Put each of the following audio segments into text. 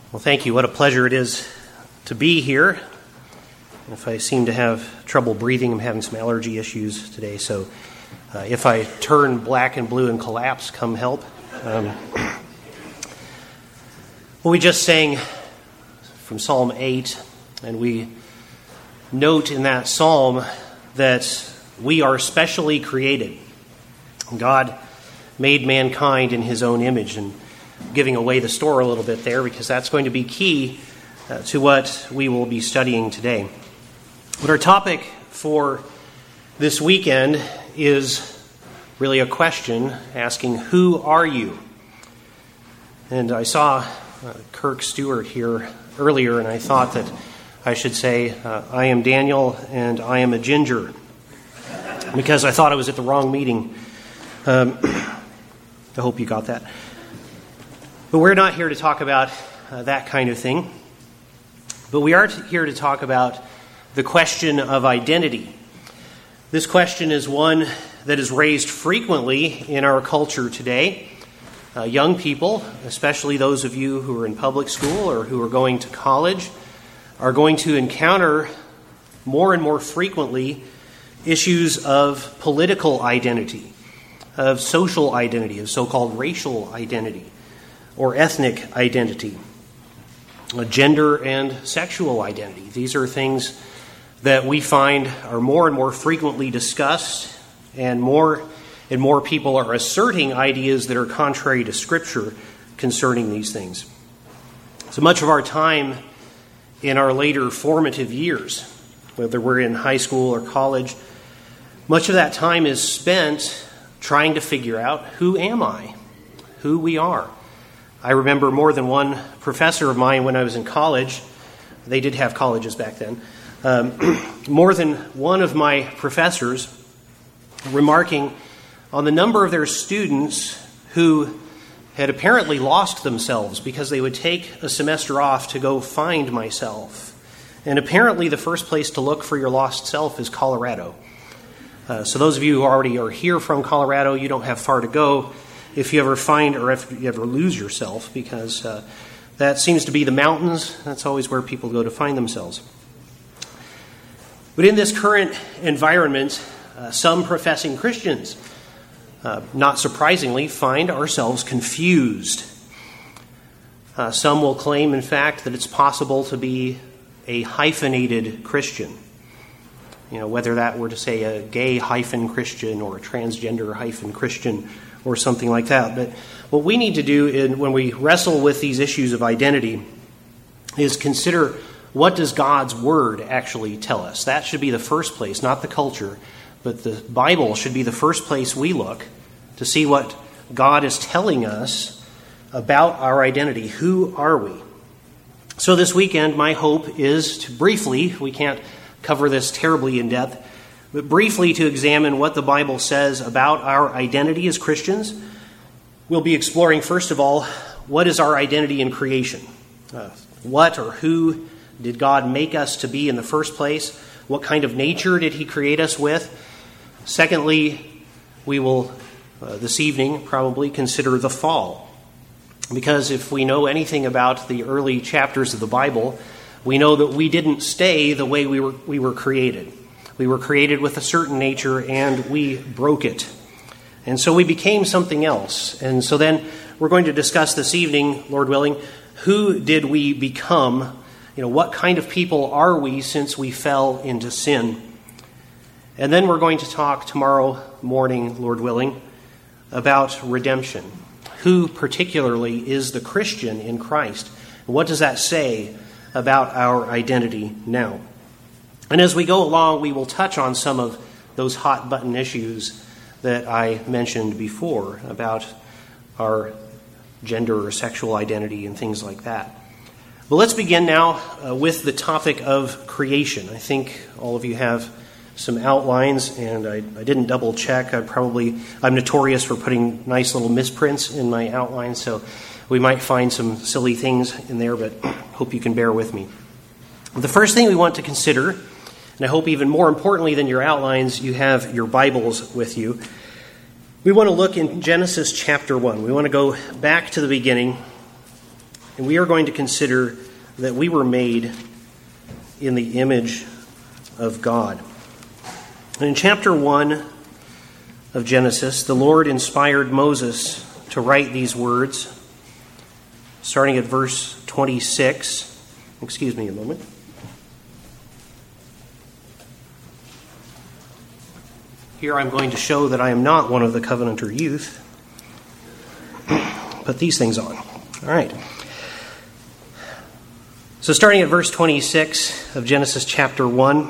Well, thank you. What a pleasure it is to be here. If I seem to have trouble breathing, I'm having some allergy issues today, so if I turn black and blue and collapse, come help. Well, we just sang from Psalm 8, and we note in that psalm that we are specially created. God made mankind in his own image, and giving away the store a little bit there because that's going to be key to what we will be studying today. But our topic for this weekend is really a question asking, who are you? And I saw Kirk Stewart here earlier, and I thought that I should say, I am Daniel and I am a ginger, because I thought I was at the wrong meeting. I hope you got that. But we're not here to talk about that kind of thing. But we are here to talk about the question of identity. This question is one that is raised frequently in our culture today. Young people, especially those of you who are in public school or who are going to college, are going to encounter more and more frequently issues of political identity, of social identity, of so-called racial identity, or ethnic identity, gender and sexual identity. These are things that we find are more and more frequently discussed, and more people are asserting ideas that are contrary to Scripture concerning these things. So much of our time in our later formative years, whether we're in high school or college, much of that time is spent trying to figure out, who am I? Who we are. I remember more than one professor of mine when I was in college. They did have colleges back then. More than one of my professors remarking on the number of their students who had apparently lost themselves because they would take a semester off to go find myself. And apparently the first place to look for your lost self is Colorado. So those of you who already are here from Colorado, you don't have far to go if you ever find or if you ever lose yourself, because that seems to be the mountains. That's always where people go to find themselves. But in this current environment, some professing Christians, not surprisingly, find ourselves confused. Some will claim, in fact, that it's possible to be a hyphenated Christian. You know, whether that were to say a gay hyphen Christian or a transgender hyphen Christian or something like that. But what we need to do when we wrestle with these issues of identity is consider, what does God's Word actually tell us? That should be the first place, not the culture, but the Bible should be the first place we look to see what God is telling us about our identity. Who are we? So this weekend, my hope is to briefly, we can't cover this terribly in depth, but briefly to examine what the Bible says about our identity as Christians. We'll be exploring, first of all, what is our identity in creation? What or who did God make us to be in the first place? What kind of nature did he create us with? Secondly, we will, this evening, probably consider the fall. Because if we know anything about the early chapters of the Bible, we know that we didn't stay the way we were created. We were created with a certain nature, and we broke it. And so we became something else. And so then we're going to discuss this evening, Lord willing, who did we become? You know, what kind of people are we since we fell into sin? And then we're going to talk tomorrow morning, Lord willing, about redemption. Who particularly is the Christian in Christ? What does that say about our identity now? And as we go along, we will touch on some of those hot button issues that I mentioned before about our gender or sexual identity and things like that. But let's begin now with the topic of creation. I think all of you have some outlines, and I didn't double check. I'm notorious for putting nice little misprints in my outlines, so we might find some silly things in there, but hope you can bear with me. The first thing we want to consider, and I hope even more importantly than your outlines, you have your Bibles with you. We want to look in Genesis chapter 1. We want to go back to the beginning And we are going to consider that we were made in the image of God. And in chapter 1 of Genesis, the Lord inspired Moses to write these words, starting at verse 26. Excuse me a moment. Here I'm going to show that I am not one of the Covenanter youth. Put these things on. All right. So starting at verse 26 of Genesis chapter 1,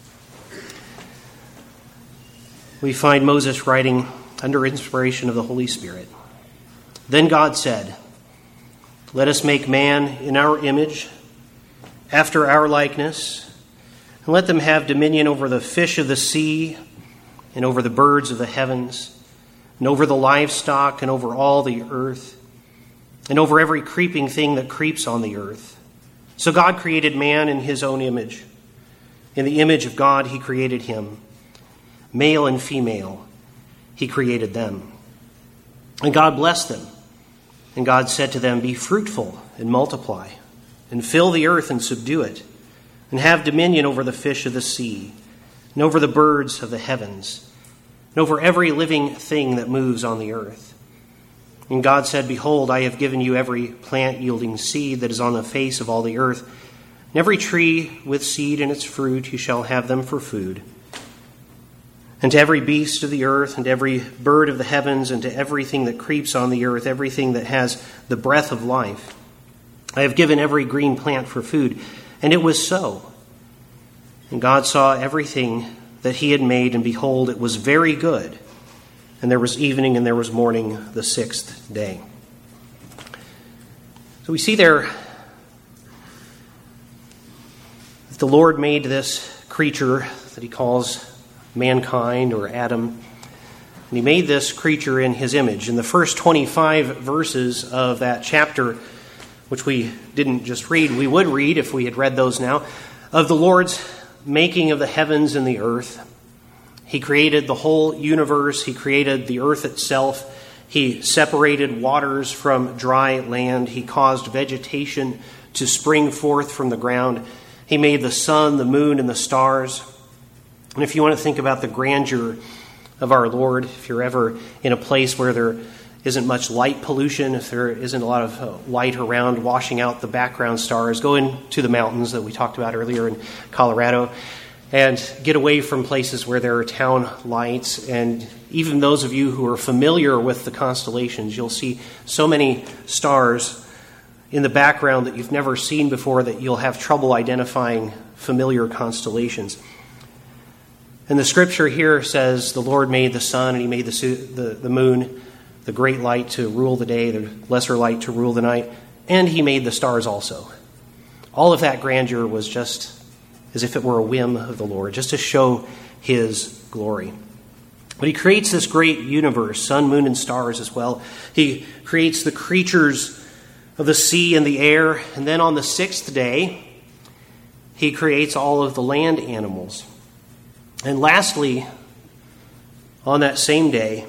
we find Moses writing under inspiration of the Holy Spirit. Then God said, "Let us make man in our image, after our likeness, and let them have dominion over the fish of the sea, and over the birds of the heavens, and over the livestock, and over all the earth, and over every creeping thing that creeps on the earth." So God created man in his own image. In the image of God he created him. Male and female he created them. And God blessed them. And God said to them, "Be fruitful and multiply, and fill the earth and subdue it, and have dominion over the fish of the sea, and over the birds of the heavens, and over every living thing that moves on the earth." And God said, "Behold, I have given you every plant yielding seed that is on the face of all the earth, and every tree with seed in its fruit, you shall have them for food. And to every beast of the earth, and every bird of the heavens, and to everything that creeps on the earth, everything that has the breath of life, I have given every green plant for food." And it was so. And God saw everything that he had made, and behold, it was very good. And there was evening and there was morning the sixth day. So we see there that the Lord made this creature that he calls mankind or Adam. And he made this creature in his image. In the first 25 verses of that chapter, which we didn't just read, we would read if we had read those now, of the Lord's making of the heavens and the earth. He created the whole universe. He created the earth itself. He separated waters from dry land. He caused vegetation to spring forth from the ground. He made the sun, the moon, and the stars. And if you want to think about the grandeur of our Lord, if you're ever in a place where there isn't much light pollution, if there isn't a lot of light around washing out the background stars, go into the mountains that we talked about earlier in Colorado and get away from places where there are town lights. And even those of you who are familiar with the constellations, you'll see so many stars in the background that you've never seen before that you'll have trouble identifying familiar constellations. And the scripture here says the Lord made the sun and he made the moon, the great light to rule the day, the lesser light to rule the night, and he made the stars also. All of that grandeur was just as if it were a whim of the Lord, just to show his glory. But he creates this great universe, sun, moon, and stars as well. He creates the creatures of the sea and the air, and then on the sixth day, he creates all of the land animals. And lastly, on that same day,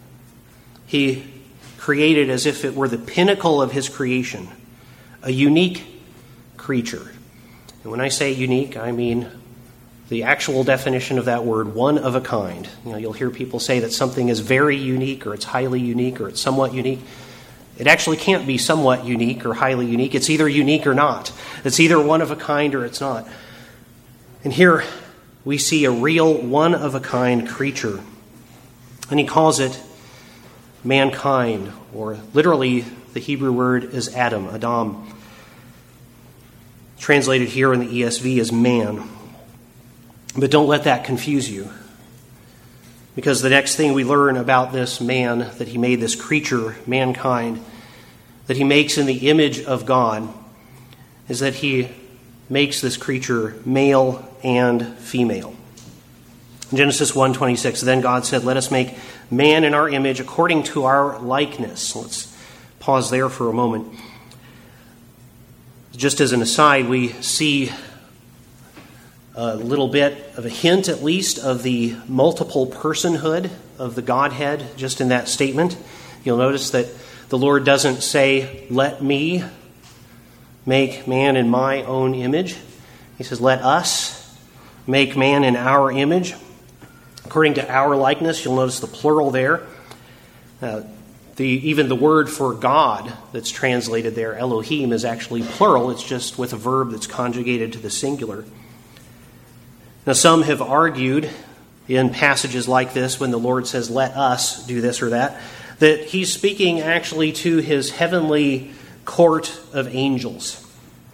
he created, as if it were the pinnacle of his creation, a unique creature. And when I say unique, I mean the actual definition of that word, one of a kind. You'll hear people say that something is very unique, or it's highly unique, or it's somewhat unique. It actually can't be somewhat unique or highly unique. It's either unique or not. It's either one of a kind or it's not. And here we see a real one-of-a-kind creature. And he calls it mankind, or literally the Hebrew word is Adam. Translated here in the ESV as man. But don't let that confuse you. Because the next thing we learn about this man, that he made this creature, mankind, that he makes in the image of God, is that he makes this creature male and female. In Genesis 1:26, then God said, "Let us make man in our image according to our likeness." Let's pause there for a moment. Just as an aside, we see a little bit of a hint, at least, of the multiple personhood of the Godhead just in that statement. You'll notice that the Lord doesn't say, "Let me," make man in my own image. He says, let us make man in our image, according to our likeness. You'll notice the plural there. Even the word for God that's translated there, Elohim, is actually plural. It's just with a verb that's conjugated to the singular. Now, some have argued in passages like this, when the Lord says, let us do this or that he's speaking actually to his heavenly court of angels.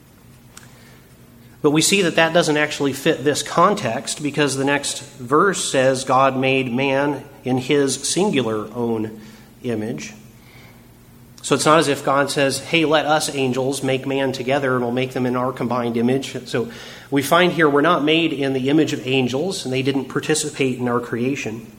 But we see that doesn't actually fit this context, because the next verse says God made man in his singular own image. So it's not as if God says, hey, let us angels make man together and we'll make them in our combined image. So we find here we're not made in the image of angels, and they didn't participate in our creation.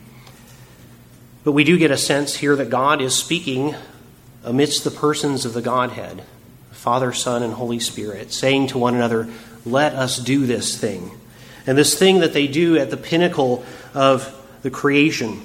But we do get a sense here that God is speaking amidst the persons of the Godhead, Father, Son, and Holy Spirit, saying to one another, let us do this thing. And this thing that they do at the pinnacle of the creation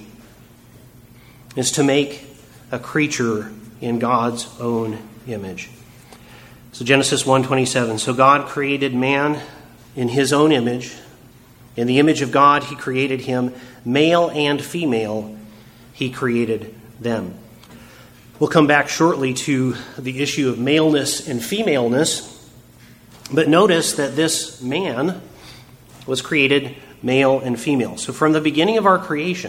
is to make a creature in God's own image. So Genesis 1:27, so God created man in his own image. In the image of God he created him, male and female he created them. We'll come back shortly to the issue of maleness and femaleness, but notice that this man was created male and female. So from the beginning of our creation,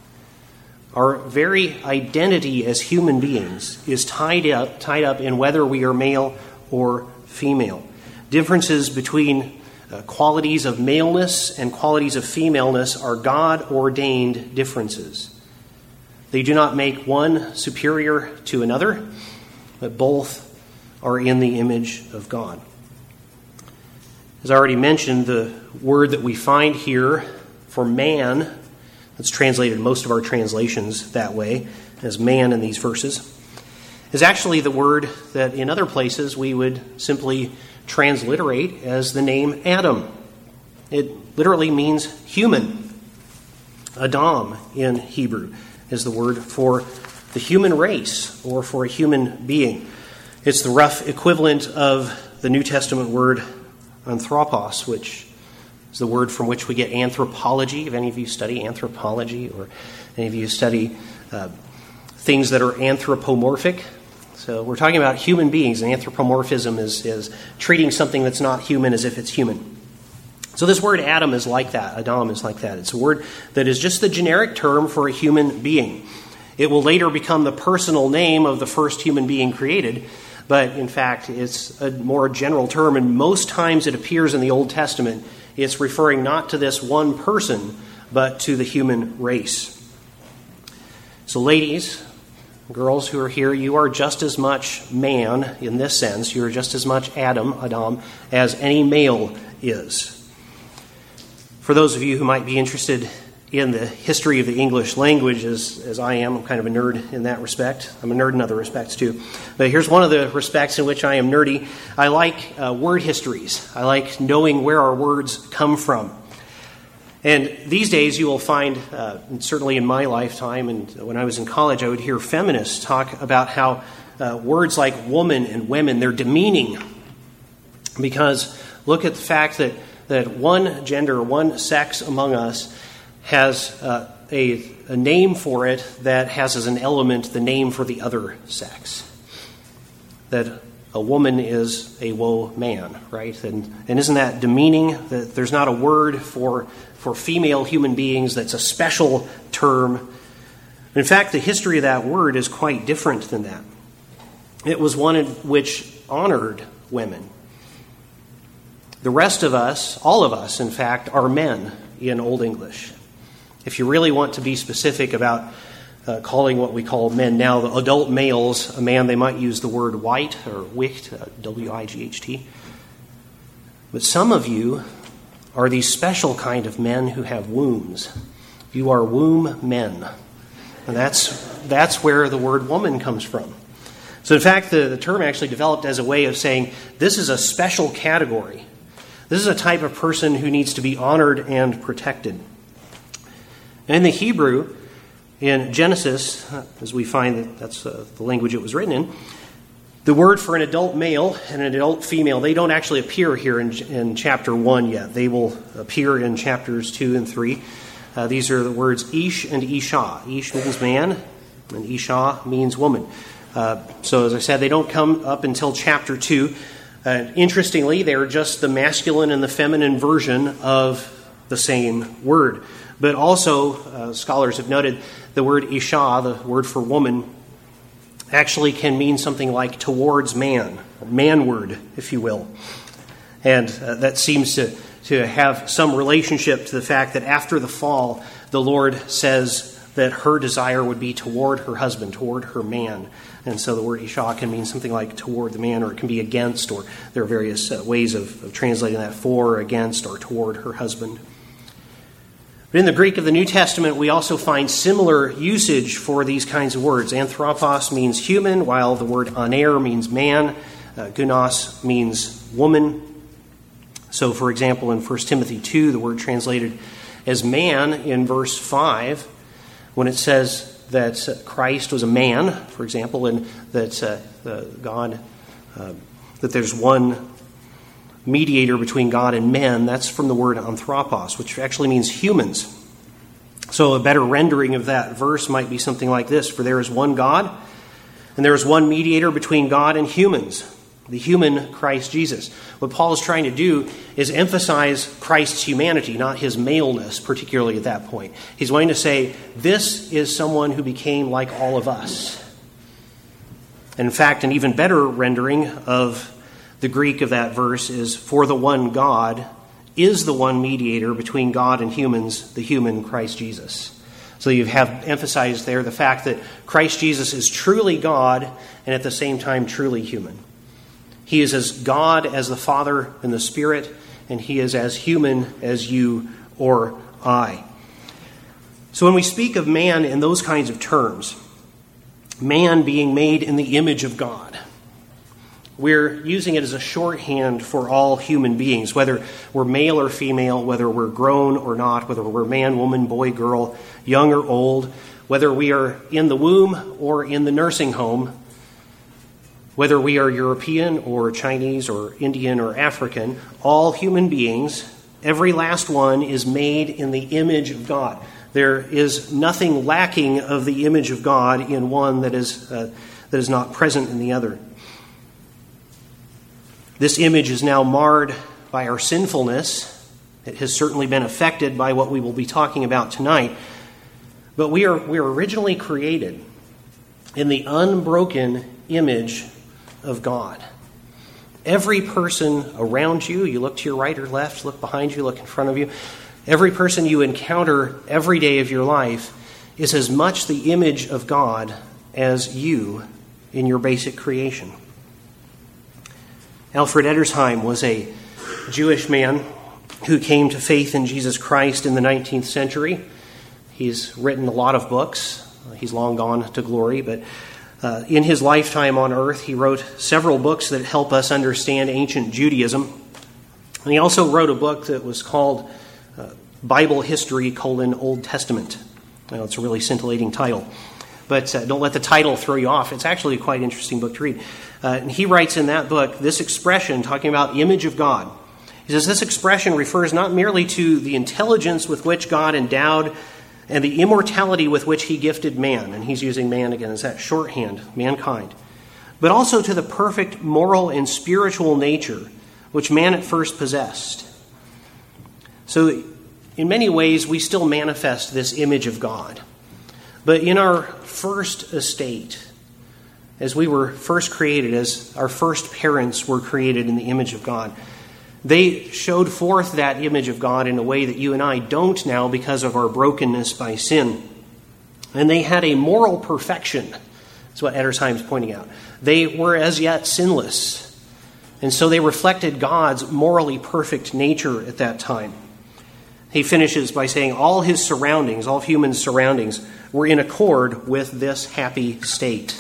our very identity as human beings is tied up in whether we are male or female. Differences between qualities of maleness and qualities of femaleness are God-ordained differences. They do not make one superior to another, but both are in the image of God. As I already mentioned, the word that we find here for man, that's translated in most of our translations that way, as man in these verses, is actually the word that in other places we would simply transliterate as the name Adam. It literally means human. Adam in Hebrew is the word for the human race or for a human being. It's the rough equivalent of the New Testament word anthropos, which is the word from which we get anthropology. If any of you study anthropology, or any of you study things that are anthropomorphic. So we're talking about human beings, and anthropomorphism is treating something that's not human as if it's human. So this word Adam is like that. Adam is like that. It's a word that is just the generic term for a human being. It will later become the personal name of the first human being created, but in fact it's a more general term, and most times it appears in the Old Testament. It's referring not to this one person, but to the human race. So ladies, girls who are here, you are just as much man in this sense. You are just as much Adam, as any male is. For those of you who might be interested in the history of the English language, as I am, I'm kind of a nerd in that respect. I'm a nerd in other respects too. But here's one of the respects in which I am nerdy. I like word histories. I like knowing where our words come from. And these days you will find, certainly in my lifetime and when I was in college, I would hear feminists talk about how words like woman and women, they're demeaning. Because look at the fact that one gender, one sex among us has a name for it that has as an element the name for the other sex. That a woman is a woe man, right? And isn't that demeaning? That there's not a word for female human beings that's a special term. In fact, the history of that word is quite different than that. It was one in which honored women. The rest of us, all of us, in fact, are men in Old English. If you really want to be specific about calling what we call men now, the adult males, a man, they might use the word wight or wicht, W-I-G-H-T. But some of you are these special kind of men who have wombs. You are womb men. And that's where the word woman comes from. So in fact, the term actually developed as a way of saying this is a special category. This is a type of person who needs to be honored and protected. And in the Hebrew, in Genesis, as we find that's the language it was written in, The word for an adult male and an adult female, they don't actually appear here in chapter 1 yet. They will appear in chapters 2 and 3. These are the words Ish and Isha. Ish means man, and Isha means woman. So as I said, they don't come up until chapter 2. Interestingly, they are just the masculine and the feminine version of the same word. But also, scholars have noted, the word Isha, the word for woman, actually can mean something like towards man, or manward, if you will. And that seems to have some relationship to the fact that after the fall, the Lord says that her desire would be toward her husband, toward her man. And so the word Isha can mean something like toward the man, or it can be against, or there are various ways of translating that, for, against, or toward her husband. But in the Greek of the New Testament, we also find similar usage for these kinds of words. Anthropos means human, while the word aner means man. Gunos means woman. So, for example, in 1 Timothy 2, the word translated as man in verse 5, when it says that Christ was a man, for example, and that that there's one mediator between God and men, that's from the word anthropos, which actually means humans. So a better rendering of that verse might be something like this: for there is one God, and there is one mediator between God and humans, the human Christ Jesus. What Paul is trying to do is emphasize Christ's humanity, not his maleness, particularly at that point. He's wanting to say, this is someone who became like all of us. In fact, an even better rendering of the Greek of that verse is, for the one God is the one mediator between God and humans, the human Christ Jesus. So you have emphasized there the fact that Christ Jesus is truly God and at the same time truly human. He is as God as the Father and the Spirit, and he is as human as you or I. So when we speak of man in those kinds of terms, man being made in the image of God, we're using it as a shorthand for all human beings, whether we're male or female, whether we're grown or not, whether we're man, woman, boy, girl, young or old, whether we are in the womb or in the nursing home, whether we are European or Chinese or Indian or African, all human beings, every last one, is made in the image of God. There is nothing lacking of the image of God in one that is not present in the other. This image is now marred by our sinfulness. It has certainly been affected by what we will be talking about tonight. But we are originally created in the unbroken image of God. Every person around you, you look to your right or left, look behind you, look in front of you, every person you encounter every day of your life is as much the image of God as you in your basic creation. Alfred Edersheim was a Jewish man who came to faith in Jesus Christ in the 19th century. He's written a lot of books. He's long gone to glory, but in his lifetime on earth, he wrote several books that help us understand ancient Judaism. And he also wrote a book that was called Bible History, Old Testament. I know it's a really scintillating title, but don't let the title throw you off. It's actually a quite interesting book to read. And he writes in that book this expression, talking about the image of God. He says, this expression refers not merely to the intelligence with which God endowed and the immortality with which he gifted man, and he's using man again as that shorthand, mankind, but also to the perfect moral and spiritual nature which man at first possessed. So in many ways, we still manifest this image of God. But in our first estate, as we were first created, as our first parents were created in the image of God, they showed forth that image of God in a way that you and I don't now because of our brokenness by sin. And they had a moral perfection. That's what Edersheim's pointing out. They were as yet sinless. And so they reflected God's morally perfect nature at that time. He finishes by saying all his surroundings, all human surroundings, were in accord with this happy state.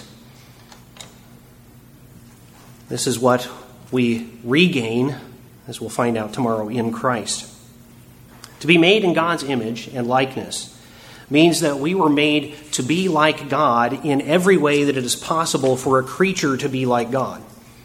This is what we regain, as we'll find out tomorrow, in Christ. To be made in God's image and likeness means that we were made to be like God in every way that it is possible for a creature to be like God.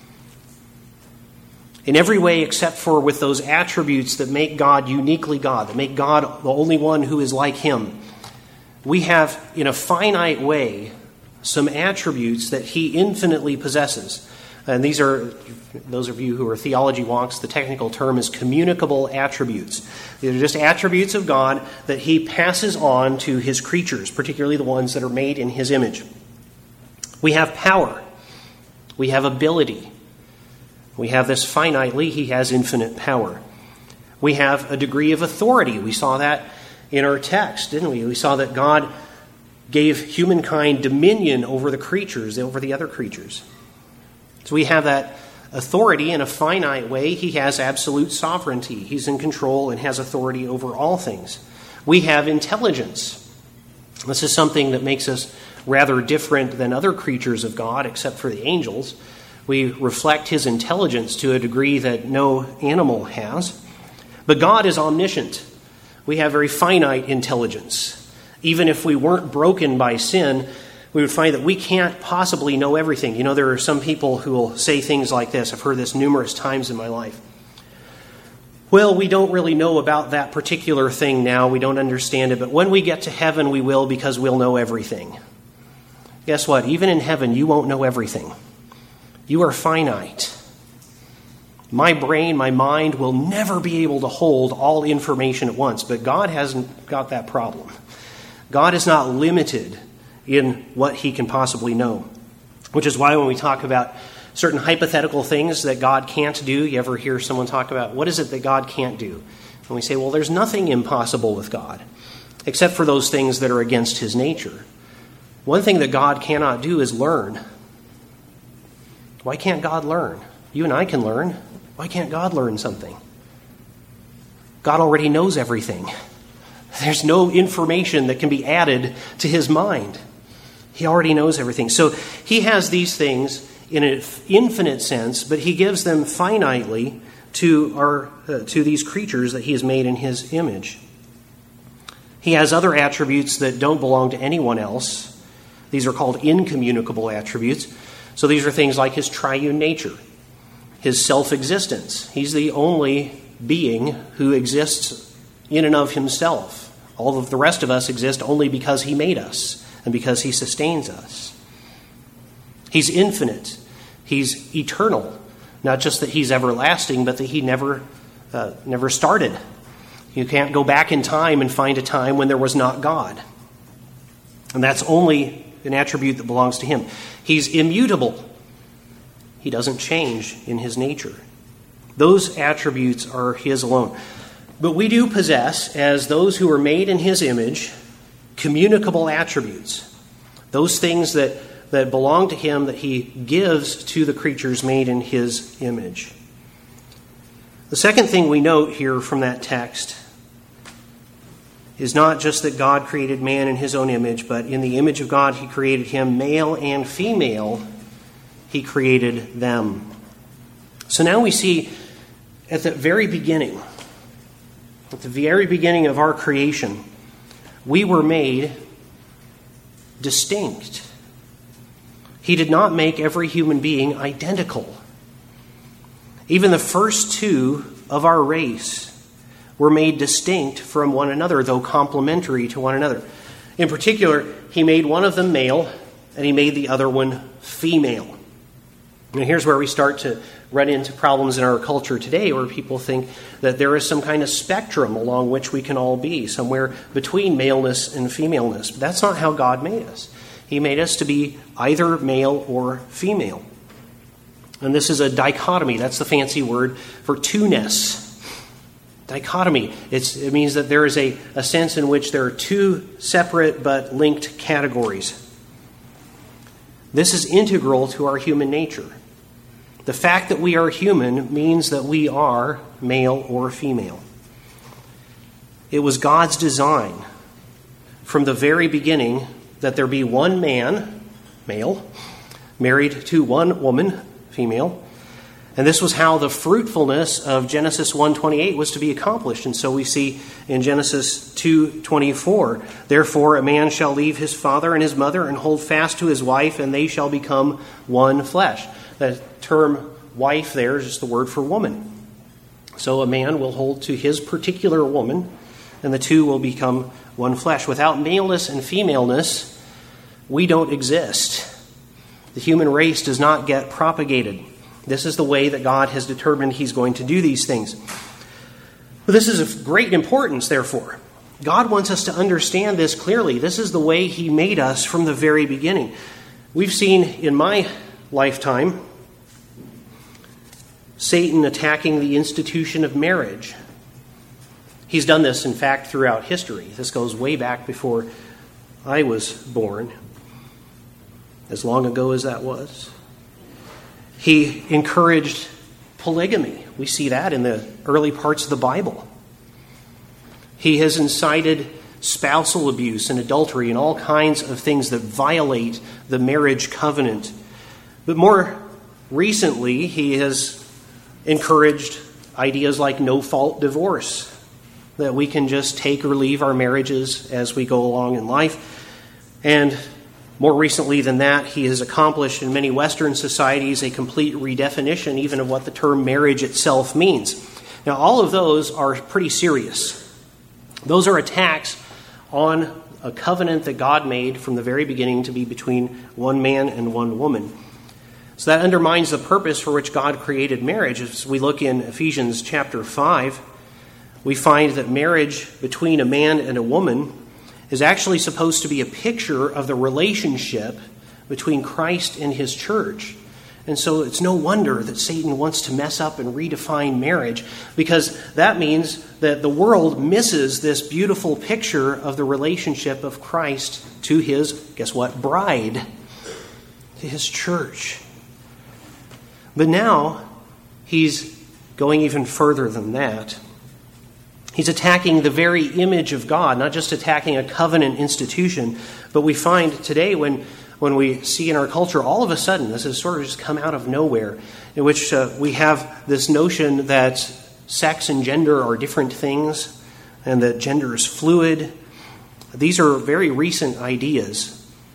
In every way except for with those attributes that make God uniquely God, that make God the only one who is like him. We have, in a finite way, some attributes that he infinitely possesses. And these are, those of you who are theology wonks, the technical term is communicable attributes. These are just attributes of God that he passes on to his creatures, particularly the ones that are made in his image. We have power. We have ability. We have this finitely. He has infinite power. We have a degree of authority. We saw that in our text, didn't we? We saw that God gave humankind dominion over the creatures, over the other creatures. So we have that authority in a finite way. He has absolute sovereignty. He's in control and has authority over all things. We have intelligence. This is something that makes us rather different than other creatures of God, except for the angels. We reflect his intelligence to a degree that no animal has. But God is omniscient. We have very finite intelligence. Even if we weren't broken by sin, we would find that we can't possibly know everything. You know, there are some people who will say things like this. I've heard this numerous times in my life. Well, we don't really know about that particular thing now. We don't understand it. But when we get to heaven, we will, because we'll know everything. Guess what? Even in heaven, you won't know everything. You are finite. My brain, my mind will never be able to hold all information at once. But God hasn't got that problem. God is not limited in what he can possibly know. Which is why when we talk about certain hypothetical things that God can't do, you ever hear someone talk about, what is it that God can't do? And we say, well, there's nothing impossible with God, except for those things that are against his nature. One thing that God cannot do is learn. Why can't God learn? You and I can learn. Why can't God learn something? God already knows everything. There's no information that can be added to his mind. He already knows everything. So he has these things in an infinite sense, but he gives them finitely to these creatures that he has made in his image. He has other attributes that don't belong to anyone else. These are called incommunicable attributes. So these are things like his triune nature, his self-existence. He's the only being who exists in and of himself. All of the rest of us exist only because he made us and because he sustains us. He's infinite. He's eternal. Not just that he's everlasting, but that he never started. You can't go back in time and find a time when there was not God. And that's only an attribute that belongs to him. He's immutable. He doesn't change in his nature. Those attributes are his alone. But we do possess, as those who are made in his image, communicable attributes. Those things that belong to him that he gives to the creatures made in his image. The second thing we note here from that text is not just that God created man in his own image, but in the image of God he created him, male and female, he created them. So now we see at the very beginning of our creation, we were made distinct. He did not make every human being identical. Even the first two of our race were made distinct from one another, though complementary to one another. In particular, he made one of them male, and he made the other one female. And here's where we start to run into problems in our culture today, where people think that there is some kind of spectrum along which we can all be, somewhere between maleness and femaleness. But that's not how God made us. He made us to be either male or female. And this is a dichotomy. That's the fancy word for two-ness. Dichotomy. It means that there is a sense in which there are two separate but linked categories. This is integral to our human nature. The fact that we are human means that we are male or female. It was God's design from the very beginning that there be one man, male, married to one woman, female, And this was how the fruitfulness of Genesis 1:28 was to be accomplished. And so we see in Genesis 2:24, therefore a man shall leave his father and his mother and hold fast to his wife, and they shall become one flesh. The term wife there is just the word for woman. So a man will hold to his particular woman, and the two will become one flesh. Without maleness and femaleness, we don't exist. The human race does not get propagated. This is the way that God has determined He's going to do these things. But this is of great importance, therefore. God wants us to understand this clearly. This is the way He made us from the very beginning. We've seen in my lifetime Satan attacking the institution of marriage. He's done this, in fact, throughout history. This goes way back before I was born, as long ago as that was. He encouraged polygamy. We see that in the early parts of the Bible. He has incited spousal abuse and adultery and all kinds of things that violate the marriage covenant. But more recently, he has encouraged ideas like no-fault divorce, that we can just take or leave our marriages as we go along in life. And more recently than that, he has accomplished in many Western societies a complete redefinition even of what the term marriage itself means. Now, all of those are pretty serious. Those are attacks on a covenant that God made from the very beginning to be between one man and one woman. So that undermines the purpose for which God created marriage. As we look in Ephesians chapter 5, we find that marriage between a man and a woman is actually supposed to be a picture of the relationship between Christ and His church. And so it's no wonder that Satan wants to mess up and redefine marriage, because that means that the world misses this beautiful picture of the relationship of Christ to His, guess what, bride, to His church. But now he's going even further than that. He's attacking the very image of God, not just attacking a covenant institution, but we find today when we see in our culture, all of a sudden, this has sort of just come out of nowhere, in which we have this notion that sex and gender are different things, and that gender is fluid. These are very recent ideas.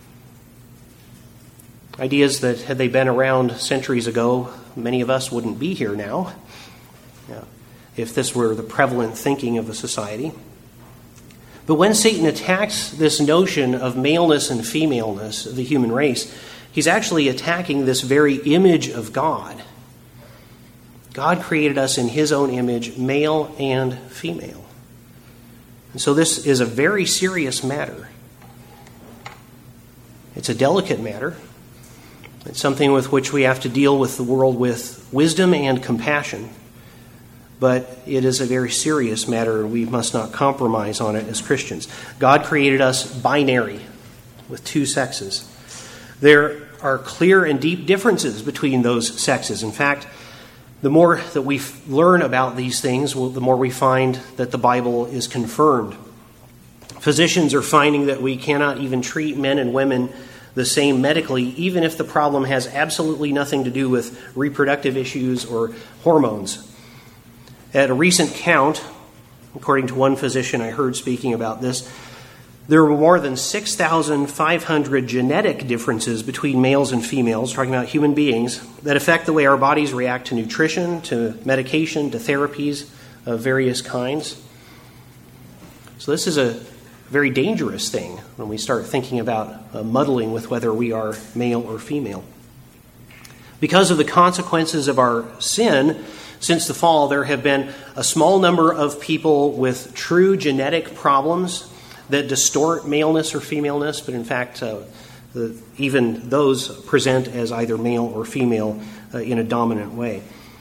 Ideas that, had they been around centuries ago, many of us wouldn't be here now, if this were the prevalent thinking of the society. But when Satan attacks this notion of maleness and femaleness of the human race, he's actually attacking this very image of God. God created us in His own image, male and female. And so this is a very serious matter. It's a delicate matter. It's something with which we have to deal with the world with wisdom and compassion. But it is a very serious matter, and we must not compromise on it as Christians. God created us binary, with two sexes. There are clear and deep differences between those sexes. In fact, the more that we learn about these things, the more we find that the Bible is confirmed. Physicians are finding that we cannot even treat men and women the same medically, even if the problem has absolutely nothing to do with reproductive issues or hormones. At a recent count, according to one physician I heard speaking about this, there were more than 6,500 genetic differences between males and females, talking about human beings, that affect the way our bodies react to nutrition, to medication, to therapies of various kinds. So this is a very dangerous thing when we start thinking about muddling with whether we are male or female. Because of the consequences of our sin, since the fall, there have been a small number of people with true genetic problems that distort maleness or femaleness, but in fact, even those present as either male or female in a dominant way.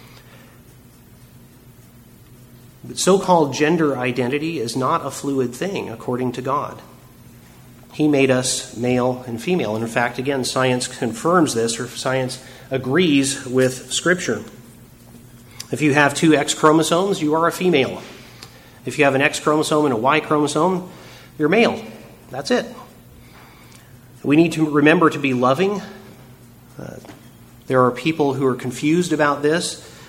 But so-called gender identity is not a fluid thing, according to God. He made us male and female. And in fact, again, science confirms this, or science agrees with Scripture. If you have two X chromosomes, you are a female. If you have an X chromosome and a Y chromosome, you're male. That's it. We need to remember to be loving. There are people who are confused about this.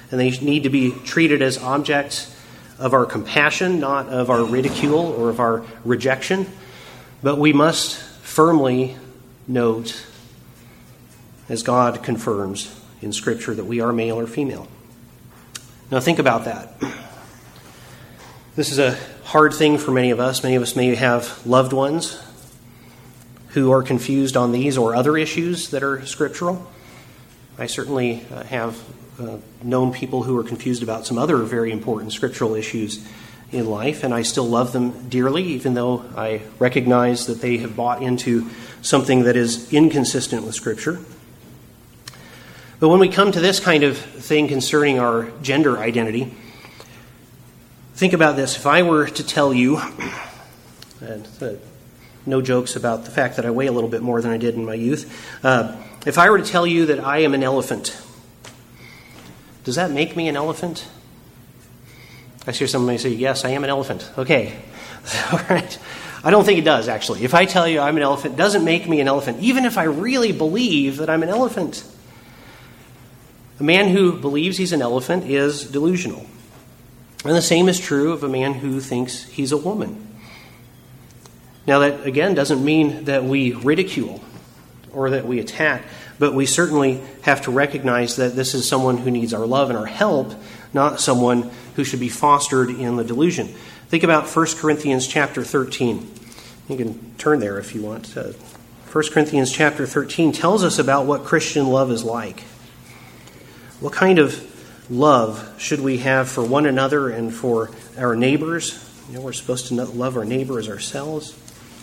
and they need to be treated as objects of our compassion, not of our ridicule or of our rejection. But we must firmly note, as God confirms in Scripture, that we are male or female. Now think about that. This is a hard thing for many of us. Many of us may have loved ones who are confused on these or other issues that are scriptural. I certainly have known people who are confused about some other very important scriptural issues in life, and I still love them dearly, even though I recognize that they have bought into something that is inconsistent with Scripture. But when we come to this kind of thing concerning our gender identity, think about this. If I were to tell you, and no jokes about the fact that I weigh a little bit more than I did in my youth, if I were to tell you that I am an elephant, does that make me an elephant? I hear somebody say, yes, I am an elephant. Okay. All right. I don't think it does, actually. If I tell you I'm an elephant, it doesn't make me an elephant, even if I really believe that I'm an elephant. A man who believes he's an elephant is delusional. And the same is true of a man who thinks he's a woman. Now, that, again, doesn't mean that we ridicule or that we attack, but we certainly have to recognize that this is someone who needs our love and our help, not someone who should be fostered in the delusion. Think about 1 Corinthians chapter 13. You can turn there if you want. 1 Corinthians chapter 13 tells us about what Christian love is like. What kind of love should we have for one another and for our neighbors? We're supposed to love our neighbor as ourselves.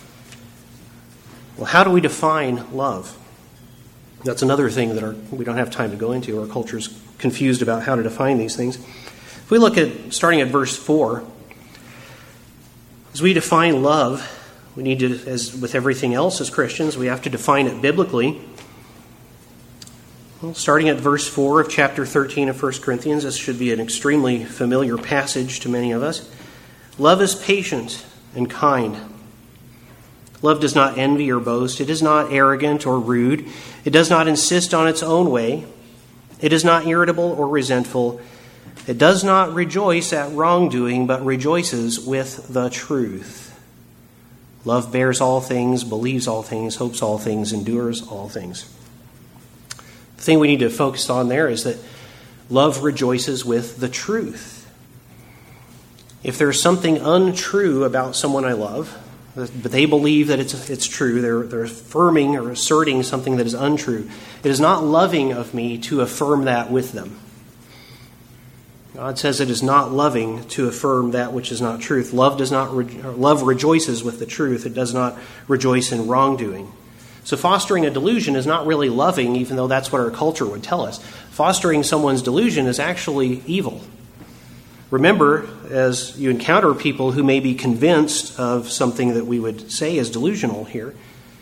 Well, how do we define love? That's another thing that we don't have time to go into. Our culture's confused about how to define these things. If we look at, starting at verse 4, as we define love, we need to, as with everything else as Christians, we have to define it biblically. Well, starting at verse 4 of chapter 13 of 1 Corinthians, this should be an extremely familiar passage to many of us. Love is patient and kind. Love does not envy or boast. It is not arrogant or rude. It does not insist on its own way. It is not irritable or resentful. It does not rejoice at wrongdoing, but rejoices with the truth. Love bears all things, believes all things, hopes all things, endures all things. The thing we need to focus on there is that love rejoices with the truth. If there's something untrue about someone I love, but they believe that it's true, they're affirming or asserting something that is untrue, it is not loving of me to affirm that with them. God says it is not loving to affirm that which is not truth. Love rejoices with the truth. It does not rejoice in wrongdoing. So fostering a delusion is not really loving, even though that's what our culture would tell us. Fostering someone's delusion is actually evil. Remember, as you encounter people who may be convinced of something that we would say is delusional here,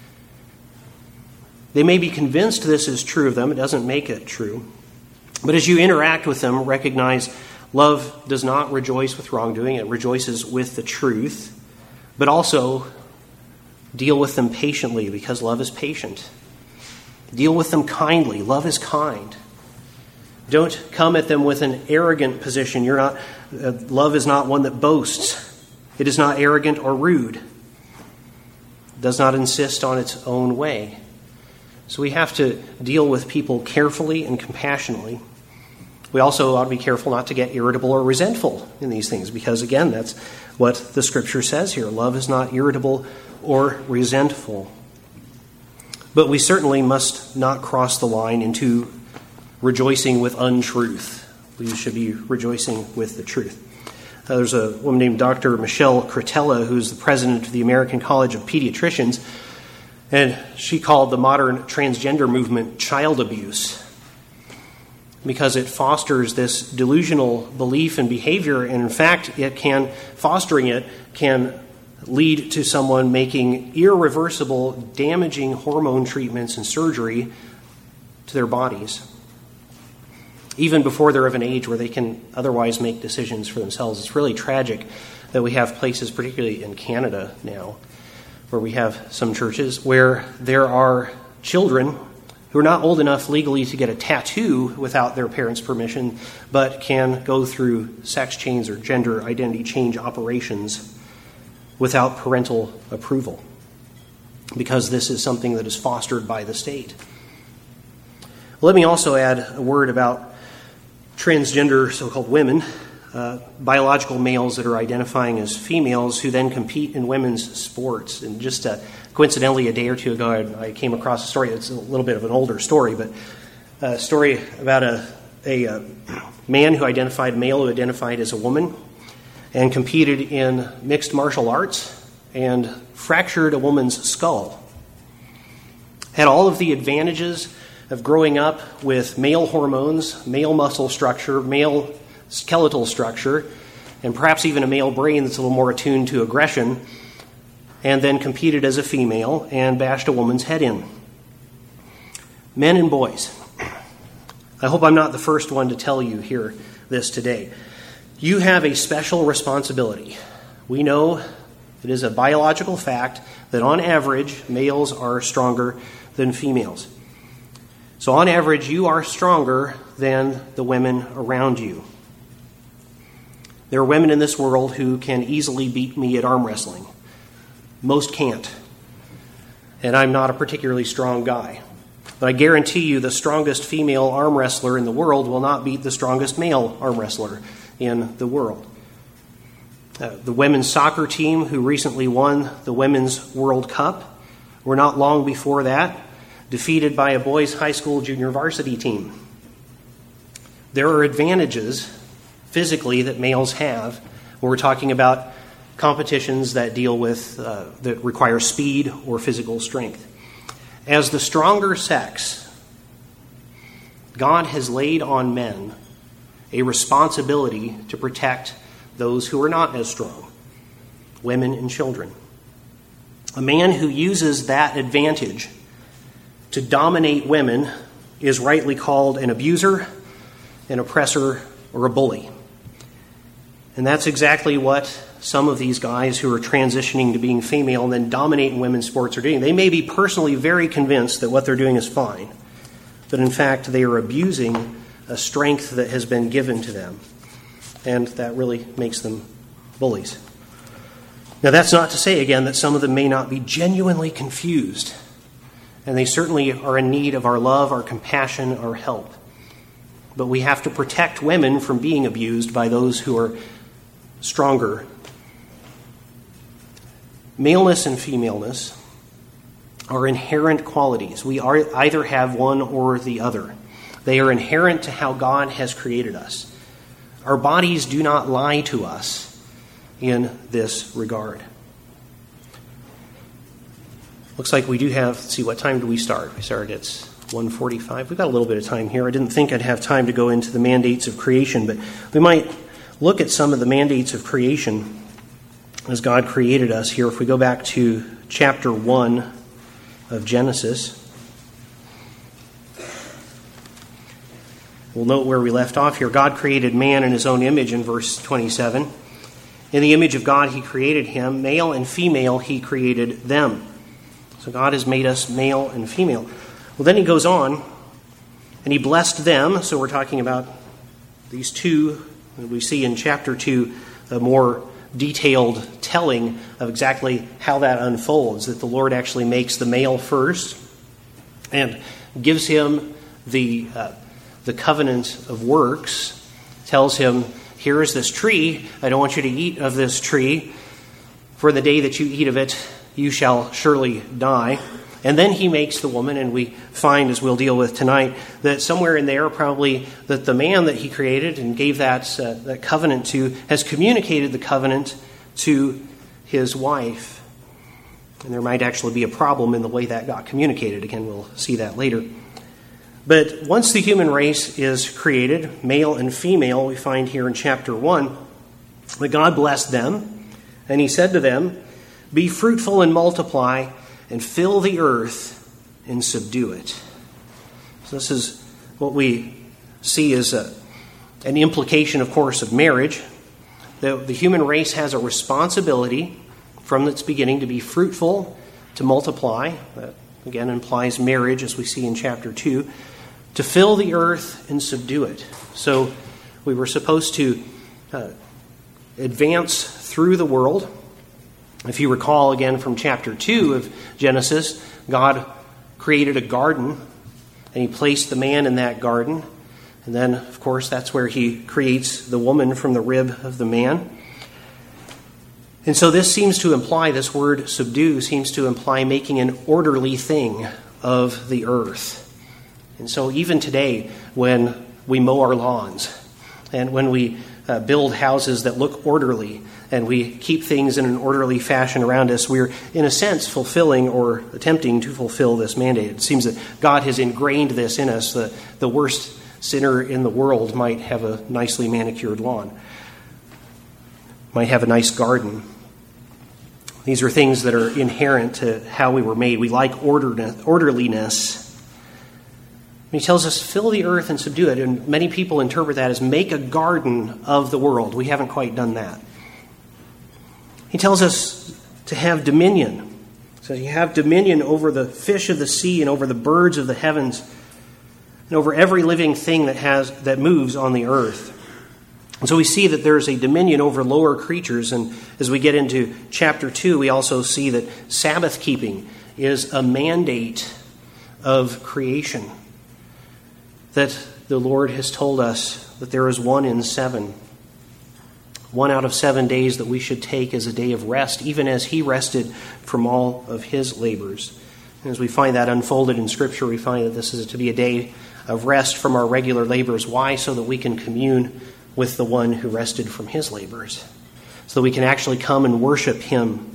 they may be convinced this is true of them. It doesn't make it true. But as you interact with them, recognize love does not rejoice with wrongdoing. It rejoices with the truth. But also deal with them patiently, because love is patient. Deal with them kindly. Love is kind. Don't come at them with an arrogant position. Love is not one that boasts. It is not arrogant or rude. It does not insist on its own way. So we have to deal with people carefully and compassionately. We also ought to be careful not to get irritable or resentful in these things, because, again, that's what the Scripture says here. Love is not irritable or resentful. But we certainly must not cross the line into rejoicing with untruth. We should be rejoicing with the truth. There's a woman named Dr. Michelle Cretella, who's the president of the American College of Pediatricians, and she called the modern transgender movement child abuse, because it fosters this delusional belief and behavior, and in fact, fostering it can lead to someone making irreversible, damaging hormone treatments and surgery to their bodies, even before they're of an age where they can otherwise make decisions for themselves. It's really tragic that we have places, particularly in Canada now, where we have some churches where there are children who are not old enough legally to get a tattoo without their parents' permission, but can go through sex change or gender identity change operations without parental approval, because this is something that is fostered by the state. Let me also add a word about transgender so-called women, biological males that are identifying as females who then compete in women's sports. And just coincidentally, a day or two ago, I came across a story. It's a little bit of an older story, but a story about a man who identified, male who identified as a woman, and competed in mixed martial arts and fractured a woman's skull. Had all of the advantages of growing up with male hormones, male muscle structure, male skeletal structure, and perhaps even a male brain that's a little more attuned to aggression, and then competed as a female and bashed a woman's head in. Men and boys, I hope I'm not the first one to tell you here this today. You have a special responsibility. We know it is a biological fact that on average, males are stronger than females. So on average, you are stronger than the women around you. There are women in this world who can easily beat me at arm wrestling. Most can't. And I'm not a particularly strong guy. But I guarantee you the strongest female arm wrestler in the world will not beat the strongest male arm wrestler in the world. The women's soccer team who recently won the Women's World Cup were not long before that defeated by a boys' high school junior varsity team. There are advantages physically that males have when we're talking about competitions that deal with, that require speed or physical strength. As the stronger sex, God has laid on men a responsibility to protect those who are not as strong, women and children. A man who uses that advantage to dominate women is rightly called an abuser, an oppressor, or a bully. And that's exactly what some of these guys who are transitioning to being female and then dominating women's sports are doing. They may be personally very convinced that what they're doing is fine, but in fact they are abusing a strength that has been given to them, and that really makes them bullies. Now that's not to say, again, that some of them may not be genuinely confused, and they certainly are in need of our love, our compassion, our help. But we have to protect women from being abused by those who are stronger. Maleness and femaleness are inherent qualities. We either have one or the other. They are inherent to how God has created us. Our bodies do not lie to us in this regard. Looks like we do have, let's see, what time do we start? We started at 1:45. We've got a little bit of time here. I didn't think I'd have time to go into the mandates of creation, but we might look at some of the mandates of creation as God created us here. If we go back to chapter 1 of Genesis, we'll note where we left off here. God created man in his own image in verse 27. In the image of God he created him. Male and female he created them. So God has made us male and female. Well, then he goes on, and he blessed them. So we're talking about these two. We see in chapter 2 a more detailed telling of exactly how that unfolds, that the Lord actually makes the male first and gives him the covenant of works, tells him, here is this tree. I don't want you to eat of this tree. For the day that you eat of it, you shall surely die. And then he makes the woman, and we find, as we'll deal with tonight, that somewhere in there, probably that the man that he created and gave that covenant to has communicated the covenant to his wife. And there might actually be a problem in the way that got communicated. Again, we'll see that later. But once the human race is created, male and female, we find here in chapter 1, that God blessed them, and he said to them, be fruitful and multiply, and fill the earth and subdue it. So this is what we see as an implication, of course, of marriage. The human race has a responsibility from its beginning to be fruitful, to multiply. again implies marriage, as we see in chapter 2, to fill the earth and subdue it. So we were supposed to advance through the world. If you recall again from chapter 2 of Genesis, God created a garden, and he placed the man in that garden. And then, of course, that's where he creates the woman from the rib of the man. And so this seems to imply, this word subdue seems to imply making an orderly thing of the earth. And so even today, when we mow our lawns, and when we build houses that look orderly, and we keep things in an orderly fashion around us, we're, in a sense, fulfilling or attempting to fulfill this mandate. It seems that God has ingrained this in us. The worst sinner in the world might have a nicely manicured lawn, might have a nice garden. These are things that are inherent to how we were made. We like orderliness. He tells us, fill the earth and subdue it. And many people interpret that as make a garden of the world. We haven't quite done that. He tells us to have dominion. So you have dominion over the fish of the sea and over the birds of the heavens and over every living thing that moves on the earth. And so we see that there's a dominion over lower creatures. And as we get into chapter 2, we also see that Sabbath keeping is a mandate of creation. That the Lord has told us that there is 1 in 7. 1 out of 7 days that we should take as a day of rest, even as he rested from all of his labors. And as we find that unfolded in Scripture, we find that this is to be a day of rest from our regular labors. Why? So that we can commune with the one who rested from his labors. So that we can actually come and worship him.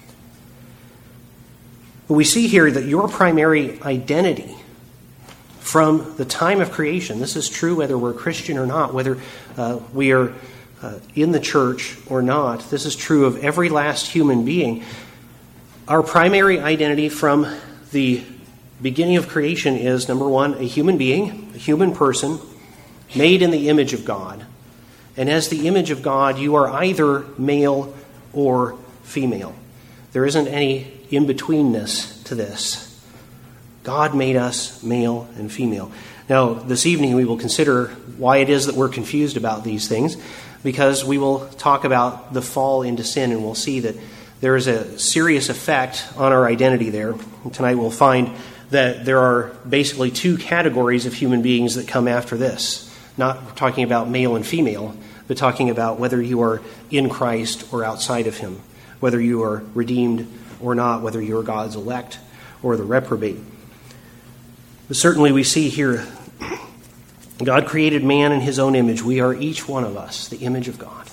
But we see here that your primary identity from the time of creation, this is true whether we're Christian or not, whether we are in the church or not, this is true of every last human being. Our primary identity from the beginning of creation is, number one, a human being, a human person, made in the image of God. And as the image of God, you are either male or female. There isn't any in-betweenness to this. God made us male and female. Now, this evening we will consider why it is that we're confused about these things, because we will talk about the fall into sin, and we'll see that there is a serious effect on our identity there. And tonight we'll find that there are basically 2 categories of human beings that come after this. Not talking about male and female, but talking about whether you are in Christ or outside of him, whether you are redeemed or not, whether you are God's elect or the reprobate. But certainly we see here, God created man in his own image. We are each one of us the image of God.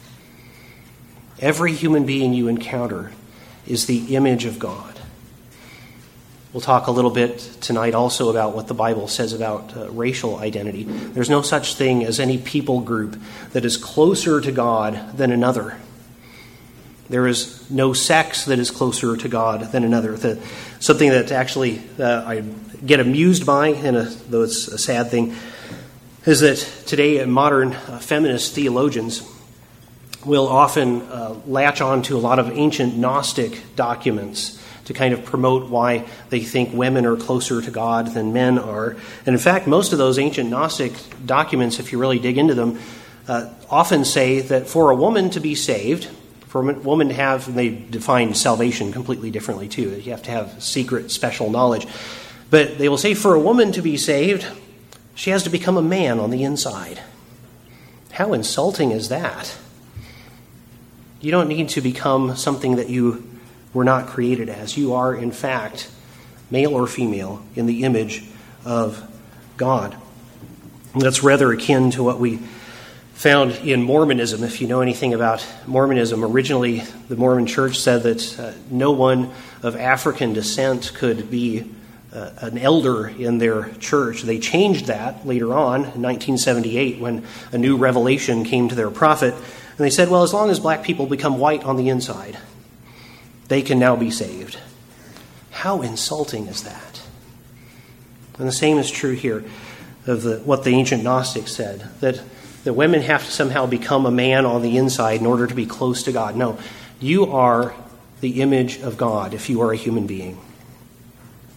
Every human being you encounter is the image of God. We'll talk a little bit tonight also about what the Bible says about racial identity. There's no such thing as any people group that is closer to God than another. There is no sex that is closer to God than another. Something that actually I get amused by, though it's a sad thing, is that today modern feminist theologians will often latch on to a lot of ancient Gnostic documents to kind of promote why they think women are closer to God than men are. And in fact, most of those ancient Gnostic documents, if you really dig into them, often say that for a woman to be saved, for a woman to have, and they define salvation completely differently too. You have to have secret, special knowledge. But they will say for a woman to be saved, she has to become a man on the inside. How insulting is that? You don't need to become something that you were not created as. You are, in fact, male or female in the image of God. And that's rather akin to what we found in Mormonism. If you know anything about Mormonism, originally the Mormon Church said that no one of African descent could be an elder in their church. They changed that later on in 1978 when a new revelation came to their prophet. And they said, well, as long as black people become white on the inside, they can now be saved. How insulting is that? And the same is true here of what the ancient Gnostics said, that women have to somehow become a man on the inside in order to be close to God. No, you are the image of God if you are a human being.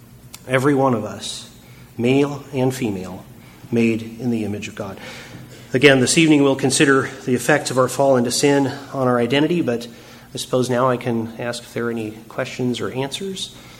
every one of us, male and female, made in the image of God. Again, this evening we'll consider the effect of our fall into sin on our identity, but I suppose now I can ask if there are any questions or answers.